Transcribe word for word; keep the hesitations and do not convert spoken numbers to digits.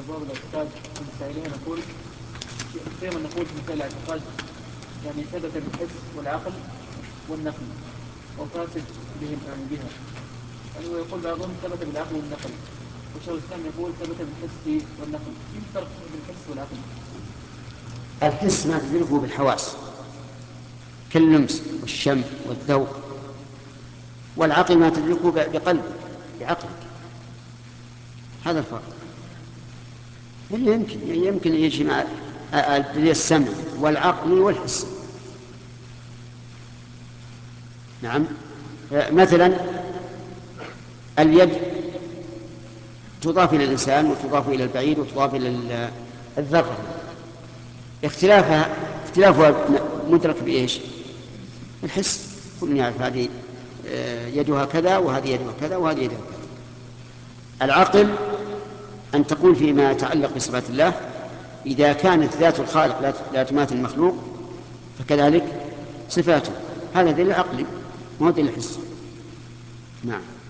أبواب الاعتقاد المسائلين نقول دائما نقول في مسائل الاعتقاد يعني ثبت بالحس والعقل والنقل وفاسد بهم يعني بها، يعني ويقول بعضهم ثبت بالعقل والنقل، وشيخ الإسلام يقول ثبت بالحس والنقل. في فرق بين الحس والعقل؟ الحس ما تدركه بالحواس كاللمس والشم والذوق، والعقل ما تدركه بقلبك بعقلك. هذا الفرق. يمكن يمكن يجمع السمع والعقل والحس. نعم. مثلا اليد تضاف إلى الإنسان وتضاف إلى البعيد وتضاف إلى الذرة، اختلافها اختلافها مدرك بإيش؟ الحس. كل يعرف هذه يدها كذا وهذه يدها كذا وهذه يدها كذا. العقل أن تقول فيما يتعلق بصفات الله إذا كانت ذات الخالق لا تماثل المخلوق فكذلك صفاته، هذا دليل عقلي مو دليل حسي. نعم.